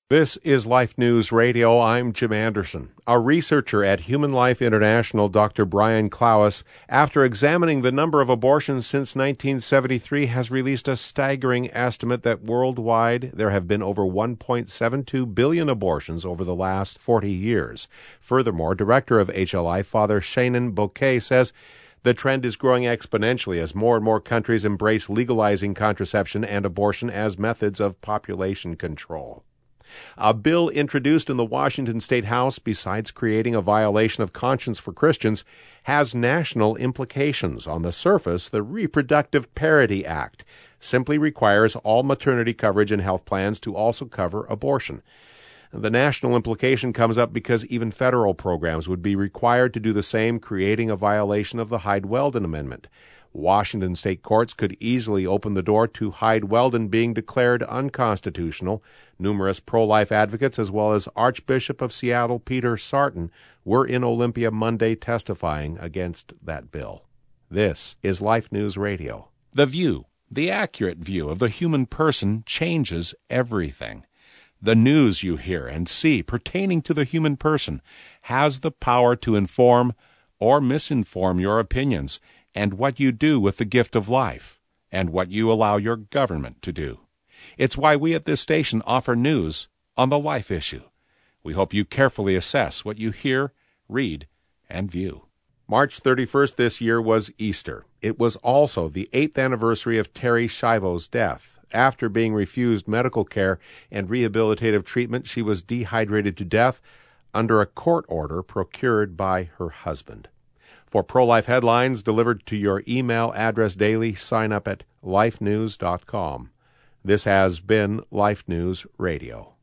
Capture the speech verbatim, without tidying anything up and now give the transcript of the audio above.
This is Life News Radio. I'm Jim Anderson. A researcher at Human Life International, Doctor Brian Clowes, after examining the number of abortions since nineteen seventy-three, has released a staggering estimate that worldwide there have been over one point seven two billion abortions over the last forty years. Furthermore, Director of H L I, Father Shannon Bouquet, says the trend is growing exponentially as more and more countries embrace legalizing contraception and abortion as methods of population control. A bill introduced in the Washington State House, besides creating a violation of conscience for Christians, has national implications. On the surface, the Reproductive Parity Act simply requires all maternity coverage and health plans to also cover abortion. The national implication comes up because even federal programs would be required to do the same, creating a violation of the Hyde-Weldon Amendment. Washington state courts could easily open the door to Hyde-Weldon being declared unconstitutional. Numerous pro-life advocates, as well as Archbishop of Seattle Peter Sarton, were in Olympia Monday testifying against that bill. This is Life News Radio. The view, the accurate view of the human person, changes everything. The news you hear and see pertaining to the human person has the power to inform or misinform your opinions and what you do with the gift of life, and what you allow your government to do. It's why we at this station offer news on the life issue. We hope you carefully assess what you hear, read, and view. March thirty-first this year was Easter. It was also the eighth anniversary of Terri Schiavo's death. After being refused medical care and rehabilitative treatment, she was dehydrated to death under a court order procured by her husband. For pro-life headlines delivered to your email address daily, sign up at life news dot com. This has been Life News Radio.